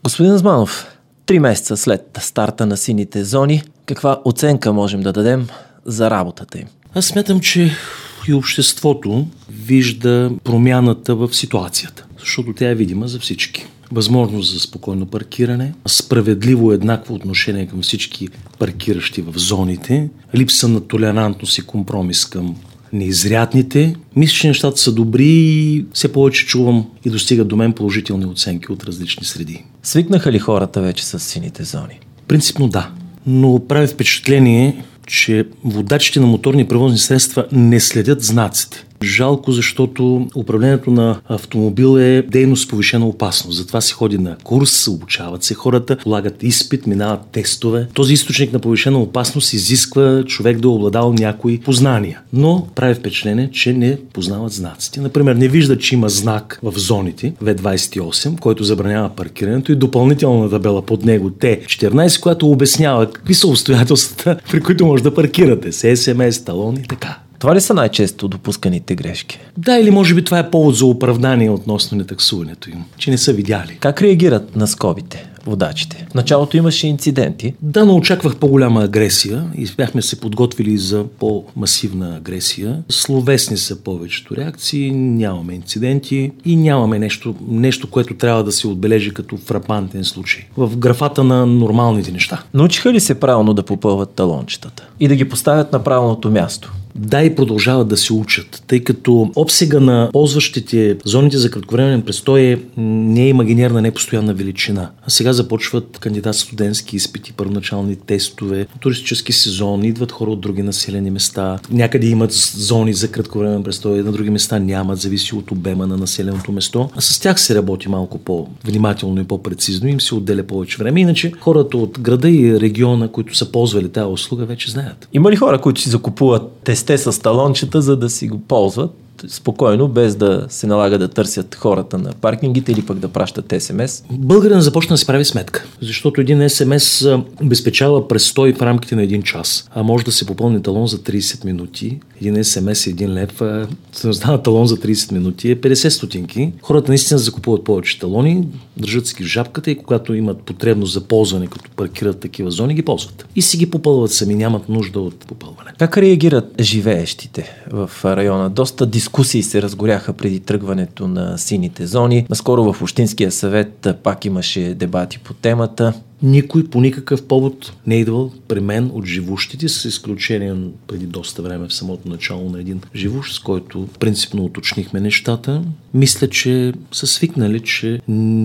Господин Азманов, 3 месеца след старта на сините зони, каква оценка можем да дадем за работата им? Аз смятам, че и обществото вижда промяната в ситуацията, защото тя е видима за всички. Възможност за спокойно паркиране, справедливо еднакво отношение към всички паркиращи в зоните, липса на толерантност и компромис към неизрядните. Мисля, че нещата са добри и все повече чувам и достигат до мен положителни оценки от различни среди. Свикнаха ли хората вече с сините зони? Принципно да, но прави впечатление, че водачите на моторни превозни средства не следят знаците. Жалко, защото управлението на автомобил е дейност с повишена опасност. Затова се ходи на курс, обучават се хората, полагат изпит, минават тестове. Този източник на повишена опасност изисква човек да обладава някои познания. Но прави впечатление, че не познават знаците. Например, не вижда, че има знак в зоните В28, който забранява паркирането и допълнителна табела под него Т14, която обяснява какви са обстоятелствата, при които може да паркирате с СМС, талон и така. Това ли са най-често допусканите грешки? Да, или може би това е повод за оправдание относно нетаксуването им, че не са видяли. Как реагират на скобите водачите? В началото имаше инциденти. Да, но очаквах по-голяма агресия и бяхме се подготвили за по-масивна агресия. Словесни са повечето реакции, нямаме инциденти и нямаме нещо, което трябва да се отбележи като фрапантен случай. В графата на нормалните неща. Научиха ли се правилно да попълват талончетата и да ги поставят на правилното място? Да, и продължават да се учат, тъй като обсега на ползващите зоните за кратковременен престой не е имагинерна, не е постоянна величина. А сега започват кандидат-студентски изпити, първоначални тестове, туристически сезон, идват хора от други населени места. Някъде имат зони за кратковременен престой, на други места нямат, зависи от обема на населеното место. А с тях се работи малко по-внимателно и по-прецизно, им се отделя повече време. Иначе хората от града и региона, които са ползвали тази услуга, вече знаят. Има ли хора, които си закупуват тесте с талончета, за да си го ползват спокойно, без да се налага да търсят хората на паркингите или пък да пращат СМС? Българин започна да си прави сметка, защото един СМС обезпечава престой в рамките на 1 час, а може да се попълни талон за 30 минути. Един СМС е 1 лев, става талон за 30 минути е 50 стотинки. Хората наистина закупуват повече талони, държат си ги в жабката и когато имат потребност за ползване, като паркират такива зони, ги ползват. И си ги попълват сами, нямат нужда от попълване. Как реагират живеещите в района? Доста дискусии се разгоряха преди тръгването на сините зони. Наскоро в Общинския съвет пак имаше дебати по темата. Никой по никакъв повод не е идвал при мен от живущите, с изключение преди доста време в самото начало на един живущ, с който принципно уточнихме нещата. Мисля, че са свикнали, че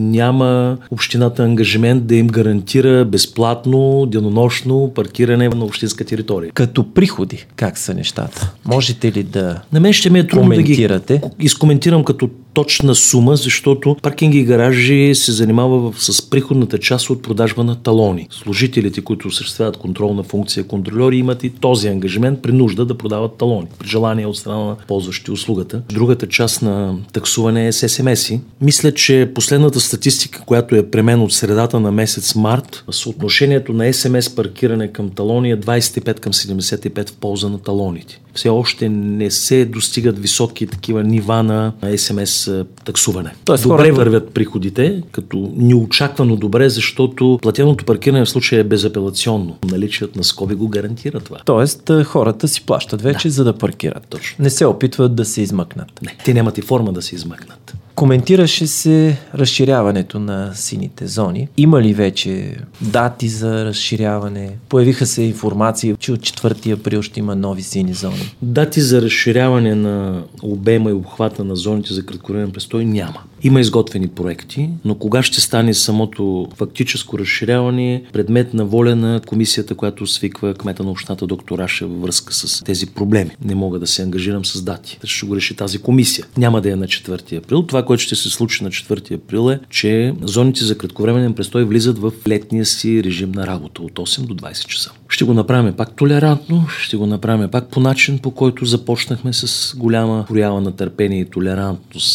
няма общината ангажимент да им гарантира безплатно, денонощно паркиране на общинска територия. Като приходи, как са нещата? Можете ли да на мен ще ми е трудно коментирате? Да ги изкоментирам като точна сума, защото паркинги и гаражи се занимава с приходната част от продажба на талони. Служителите, които осъществяват контролна функция контрольори, имат и този ангажимент при нужда да продават талони, при желание от страна на ползващи услугата. Другата част на таксуване е с СМС-и. Мисля, че последната статистика, която е при мен от средата на месец март, съотношението на СМС паркиране към талони е 25 към 75 в полза на талоните. Все още не се достигат високи такива нива на СМС таксуване. Тоест, добре вървят приходите, като неочаквано добре, защото платеното паркиране в случая е безапелационно. Наличият на скоби го гарантира това. Тоест, хората си плащат вече, за да паркират. Точно. Не се опитват да се измъкнат. Не, те нямат и форма да се измъкнат. Коментираше се разширяването на сините зони. Има ли вече дати за разширяване? Появиха се информации, че от 4 април ще има нови сини зони. Дати за разширяване на обема и обхвата на зоните за кратковременен престой няма. Има изготвени проекти, но кога ще стане самото фактическо разширяване, предмет на воля на комисията, която свиква кмета на общината доктор Раша във връзка с тези проблеми. Не мога да се ангажирам с дати. Ще го реши тази комисия. Няма да е на 4 април. Това, което ще се случи на 4 април е, че зоните за кратковременен престой влизат в летния си режим на работа от 8 до 20 часа. Ще го направим пак толерантно, ще го направим пак по начин, по който започнахме с голяма проява на търпение и толерантност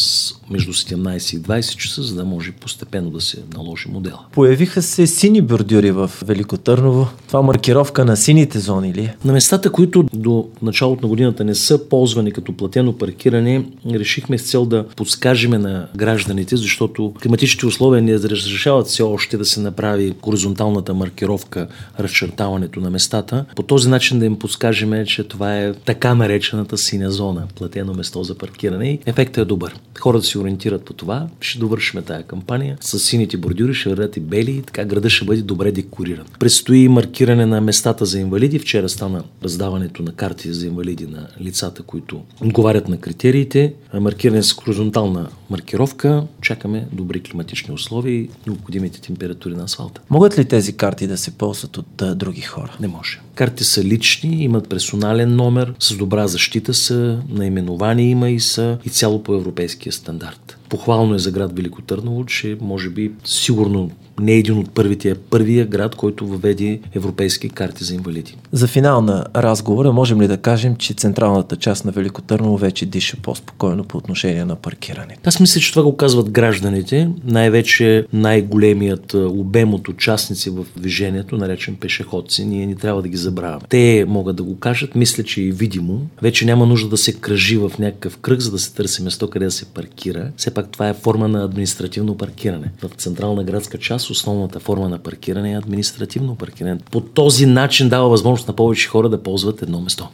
между 17 и 20 часа, за да може постепенно да се наложи модела. Появиха се сини бордюри в Велико Търново. Това маркировка на сините зони ли е? На местата, които до началото на годината не са ползвани като платено паркиране, решихме с цел да подскажем на гражданите, защото климатичните условия не разрешават все още да се направи хоризонталната маркировка, разчертаването на местата. По този начин да им подскажем, че това е така наречената синя зона, платено место за паркиране, и ефектът е добър. Хората се ориентират по това, ще довършим тая кампания. С сините бордюри ще вървят и бели, и така градът ще бъде добре декориран. Предстои маркиране на местата за инвалиди. Вчера стана раздаването на карти за инвалиди на лицата, които отговарят на критериите. Маркиране с хоризонтална маркировка. Чакаме добри климатични условия и необходимите температури на асфалта. Могат ли тези карти да се ползват от други хора? Не може. Картите са лични, имат персонален номер, с добра защита са, наименование има и са и цяло по европейския стандарт. Похвално е за град Велико Търново, че може би сигурно не един от първите, първия град, който въведе европейски карти за инвалиди. За финал на разговора можем ли да кажем, че централната част на Велико Търново вече диша по-спокойно по отношение на паркиране? Аз мисля, че това го казват гражданите, най-вече най-големият обем от участници в движението, наречен пешеходци, ние не трябва да ги забравяме. Те могат да го кажат, мисля, че е видимо. Вече няма нужда да се кръжи в някакъв кръг, за да се търси место, къде да се паркира. Все пак това е форма на административно паркиране. В централна градска част основната форма на паркиране е административно паркиране. По този начин дава възможност на повече хора да ползват едно место.